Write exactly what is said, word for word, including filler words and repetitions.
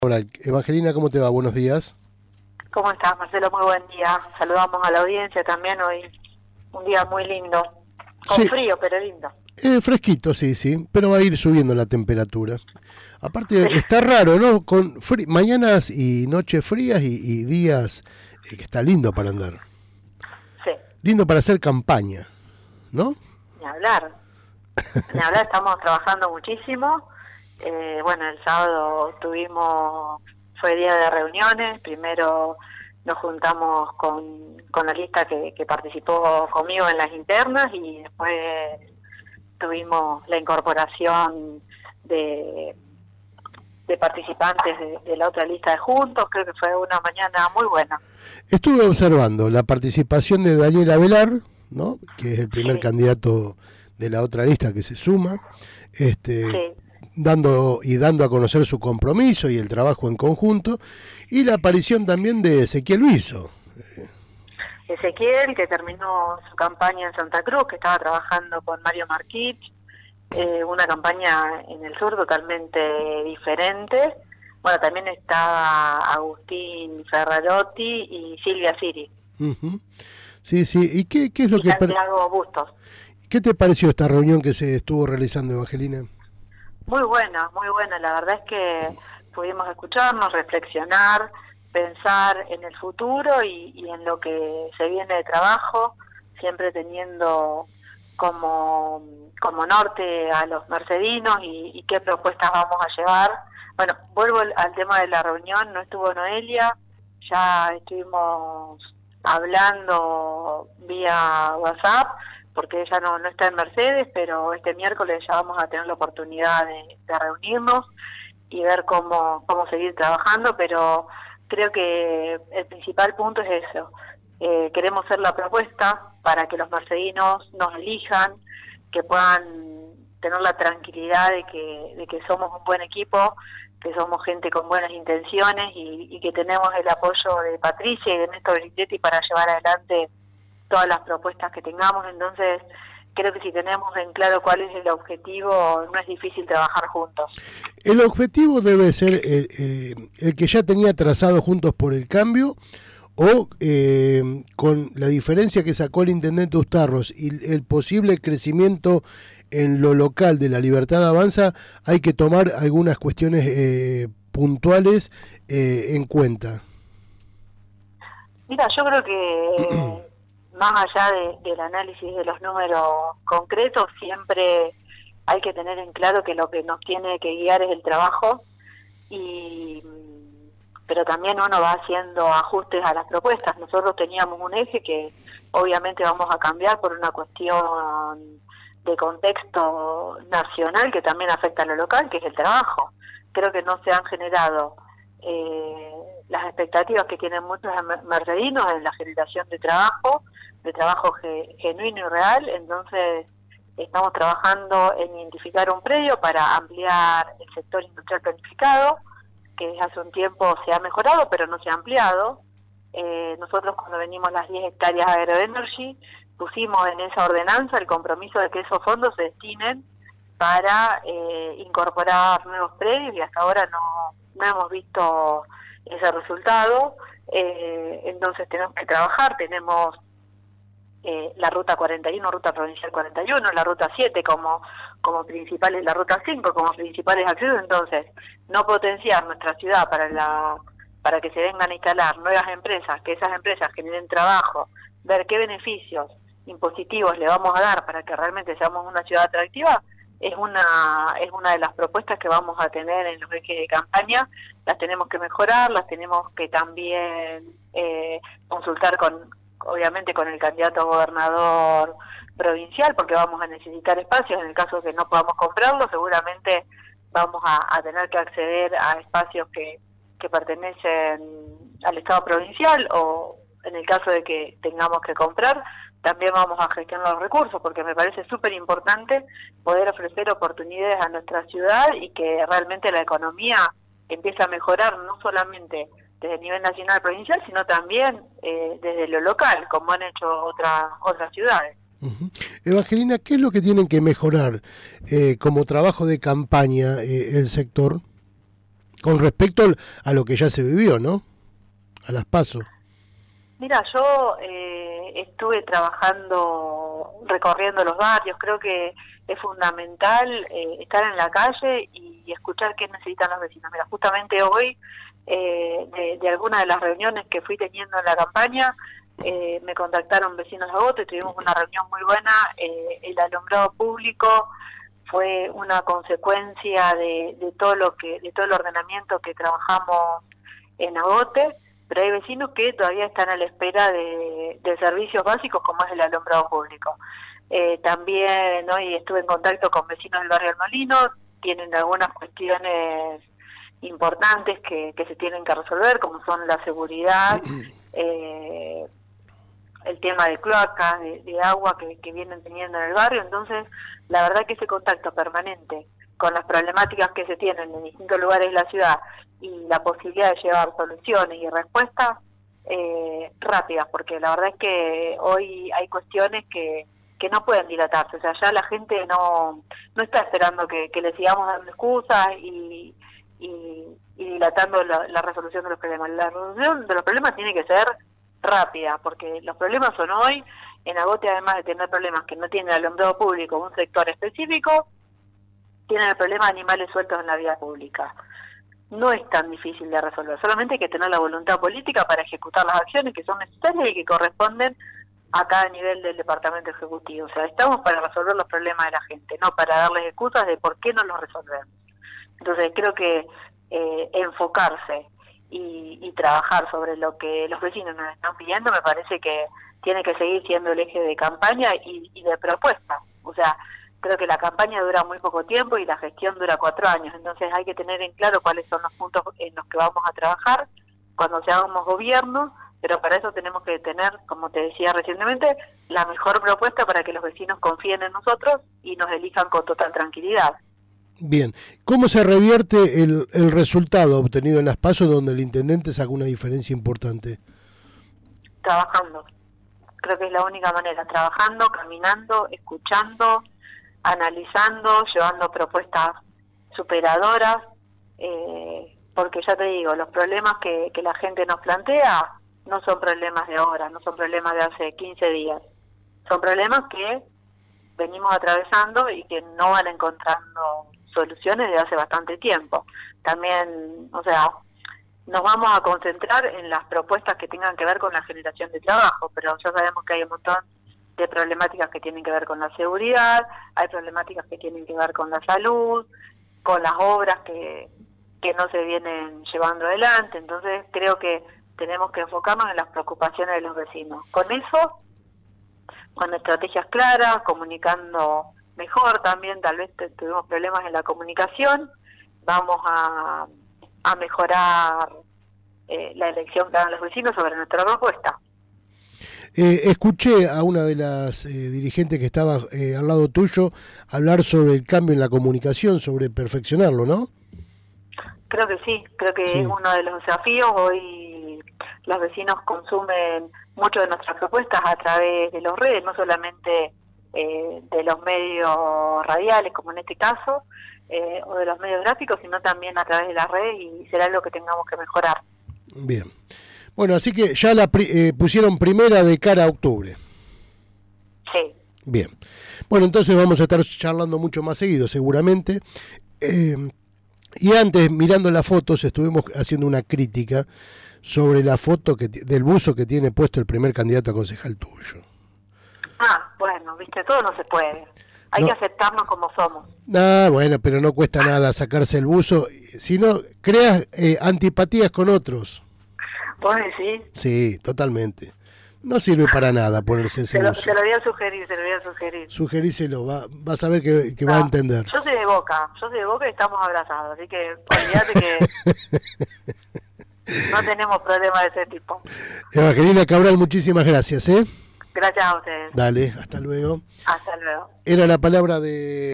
Hola, Evangelina, ¿cómo te va? Buenos días. ¿Cómo estás, Marcelo? Muy buen día. Saludamos a la audiencia también hoy. Un día muy lindo. Con Sí, frío, pero lindo. eh, fresquito, sí, sí, pero va a ir subiendo la temperatura. Sí, Aparte, está raro, ¿no? Con fri- mañanas y noches frías y, y días eh, que está lindo para andar. sí. Lindo para hacer campaña, ¿no? Ni hablar. Ni hablar, estamos trabajando muchísimo. Eh, bueno, el sábado tuvimos, fue día de reuniones. Primero nos juntamos con, con la lista que, que participó conmigo en las internas y después tuvimos la incorporación de de participantes de, de la otra lista de Juntos. Creo que fue una mañana muy buena. Estuve observando la participación de Daniela Velar, ¿no? Que es el primer Sí, candidato de la otra lista que se suma, este, sí. dando y dando a conocer su compromiso y el trabajo en conjunto, y la aparición también de Ezequiel Luiso. Ezequiel, que terminó su campaña en Santa Cruz, que estaba trabajando con Mario Marquich, eh, una campaña en el sur totalmente diferente. Bueno, también estaba Agustín Ferrarotti y Silvia Siri. Uh-huh. Sí, sí. ¿Y qué, qué es lo Y que per- Santiago Bustos. qué te pareció esta reunión que se estuvo realizando, Evangelina? Muy buena, muy buena. La verdad es que pudimos escucharnos, reflexionar, pensar en el futuro y, y en lo que se viene de trabajo, siempre teniendo como, como norte a los mercedinos y, y qué propuestas vamos a llevar. Bueno, vuelvo al, al tema de la reunión, no estuvo Noelia, ya estuvimos hablando vía WhatsApp, porque ella no, no está en Mercedes, pero este miércoles ya vamos a tener la oportunidad de, de reunirnos y ver cómo, cómo seguir trabajando, pero creo que el principal punto es eso. Eh, queremos hacer la propuesta para que los mercedinos nos elijan, que puedan tener la tranquilidad de que, de que somos un buen equipo, que somos gente con buenas intenciones y, y que tenemos el apoyo de Patricia y de Néstor Grindetti para llevar adelante todas las propuestas que tengamos. Entonces creo que si tenemos en claro cuál es el objetivo, no es difícil trabajar juntos. El objetivo debe ser el, eh, el que ya tenía trazado Juntos por el Cambio, o eh, con la diferencia que sacó el intendente Ustarros y el posible crecimiento en lo local de la Libertad Avanza, hay que tomar algunas cuestiones eh, puntuales eh, en cuenta. Mira, yo creo que más allá de, del análisis de los números concretos, siempre hay que tener en claro que lo que nos tiene que guiar es el trabajo, y pero también uno va haciendo ajustes a las propuestas. Nosotros teníamos un eje que obviamente vamos a cambiar por una cuestión de contexto nacional que también afecta a lo local, que es el trabajo. Creo que no se han generado eh, las expectativas que tienen muchos mercedinos en la generación de trabajo, de trabajo ge, genuino y real. Entonces estamos trabajando en identificar un predio para ampliar el sector industrial planificado, que desde hace un tiempo se ha mejorado pero no se ha ampliado. Eh, nosotros cuando venimos las diez hectáreas de Agroenergy pusimos en esa ordenanza el compromiso de que esos fondos se destinen para eh, incorporar nuevos predios, y hasta ahora no, no hemos visto ese resultado. Eh, entonces tenemos que trabajar, tenemos eh, la ruta cuarenta y uno, ruta provincial cuarenta y uno, la ruta siete como, como principales, la ruta cinco como principales accesos. Entonces no potenciar nuestra ciudad para la para que se vengan a instalar nuevas empresas, que esas empresas generen trabajo, ver qué beneficios impositivos le vamos a dar para que realmente seamos una ciudad atractiva, es una es una de las propuestas que vamos a tener en los ejes de campaña. Las tenemos que mejorar, las tenemos que también eh, consultar con, obviamente, con el candidato a gobernador provincial, porque vamos a necesitar espacios. En el caso de que no podamos comprarlo, seguramente vamos a, a tener que acceder a espacios que, que pertenecen al Estado provincial, o en el caso de que tengamos que comprar, también vamos a gestionar los recursos, porque me parece súper importante poder ofrecer oportunidades a nuestra ciudad y que realmente la economía empiece a mejorar, no solamente desde el nivel nacional provincial, sino también eh, desde lo local, como han hecho otras otras ciudades. Uh-huh. Evangelina, ¿qué es lo que tienen que mejorar eh, como trabajo de campaña eh, el sector? Con respecto a lo que ya se vivió, ¿no? A las PASO. Mira, yo eh, estuve trabajando, recorriendo los barrios. Creo que es fundamental eh, estar en la calle y, y escuchar qué necesitan los vecinos. Mira, justamente hoy, eh, de, de algunas de las reuniones que fui teniendo en la campaña, eh, me contactaron vecinos de Agote, tuvimos una reunión muy buena. Eh, el alumbrado público fue una consecuencia de, de todo lo que, de todo el ordenamiento que trabajamos en Agote. Pero hay vecinos que todavía están a la espera de, de servicios básicos como es el alumbrado público. Eh, también hoy estuve en contacto con vecinos del barrio El Molino, tienen algunas cuestiones importantes que, que se tienen que resolver, como son la seguridad, eh, el tema de cloacas, de, de agua que, que vienen teniendo en el barrio. Entonces, la verdad que ese contacto permanente con las problemáticas que se tienen en distintos lugares de la ciudad y la posibilidad de llevar soluciones y respuestas eh, rápidas, porque la verdad es que hoy hay cuestiones que, que no pueden dilatarse. O sea, ya la gente no no está esperando que, que le sigamos dando excusas y, y, y dilatando la, la resolución de los problemas. La resolución de los problemas tiene que ser rápida, porque los problemas son hoy. En Agote, además de tener problemas que no tienen alumbrado público, un sector específico, tienen el problema de animales sueltos en la vía pública. No es tan difícil de resolver, solamente hay que tener la voluntad política para ejecutar las acciones que son necesarias y que corresponden a cada nivel del departamento ejecutivo. O sea, estamos para resolver los problemas de la gente, no para darles excusas de por qué no los resolvemos. Entonces creo que eh, enfocarse y, y trabajar sobre lo que los vecinos nos están pidiendo me parece que tiene que seguir siendo el eje de campaña y, y de propuesta. O sea, creo que la campaña dura muy poco tiempo y la gestión dura cuatro años, entonces hay que tener en claro cuáles son los puntos en los que vamos a trabajar cuando seamos gobierno, pero para eso tenemos que tener, como te decía recientemente, la mejor propuesta para que los vecinos confíen en nosotros y nos elijan con total tranquilidad. Bien, ¿cómo se revierte el, el resultado obtenido en las PASO donde el intendente sacó una diferencia importante? Trabajando, creo que es la única manera, trabajando, caminando, escuchando, analizando, llevando propuestas superadoras, eh, porque ya te digo, los problemas que, que la gente nos plantea no son problemas de ahora, no son problemas de hace quince días, son problemas que venimos atravesando y que no van encontrando soluciones de hace bastante tiempo. También, o sea, nos vamos a concentrar en las propuestas que tengan que ver con la generación de trabajo, pero ya sabemos que hay un montón de problemáticas que tienen que ver con la seguridad, hay problemáticas que tienen que ver con la salud, con las obras que, que no se vienen llevando adelante. Entonces creo que tenemos que enfocarnos en las preocupaciones de los vecinos. Con eso, con estrategias claras, comunicando mejor también, tal vez tuvimos problemas en la comunicación, vamos a, a mejorar eh, la elección que hagan los vecinos sobre nuestra propuesta. Eh, escuché a una de las eh, dirigentes que estaba eh, al lado tuyo hablar sobre el cambio en la comunicación, sobre perfeccionarlo, ¿no? Creo que sí, creo que sí. Es uno de los desafíos. Hoy los vecinos consumen mucho de nuestras propuestas a través de las redes, no solamente eh, de los medios radiales, como en este caso, eh, o de los medios gráficos, sino también a través de las redes, y será algo que tengamos que mejorar. Bien. Bueno, así que ya la eh, pusieron primera de cara a octubre. Sí. Bien. Bueno, entonces vamos a estar charlando mucho más seguido, seguramente. Eh, y antes, mirando las fotos, estuvimos haciendo una crítica sobre la foto que del buzo que tiene puesto el primer candidato a concejal tuyo. Ah, bueno, viste, todo no se puede. Hay no. que aceptarnos como somos. Ah, bueno, pero no cuesta nada sacarse el buzo, sino creas eh, antipatías con otros. ¿Vos decís? Sí, totalmente. No sirve para nada ponerse ese se lo, buzo. Se lo voy a sugerir, se lo voy a sugerir. Sugeríselo, va, vas a ver que, que no, va a entender. Yo soy de Boca, yo soy de Boca y estamos abrazados, así que olvídate que no tenemos problemas de ese tipo. Evangelina Cabral, muchísimas gracias, ¿eh? Gracias a ustedes. Dale, hasta luego. Hasta luego. Era la palabra de...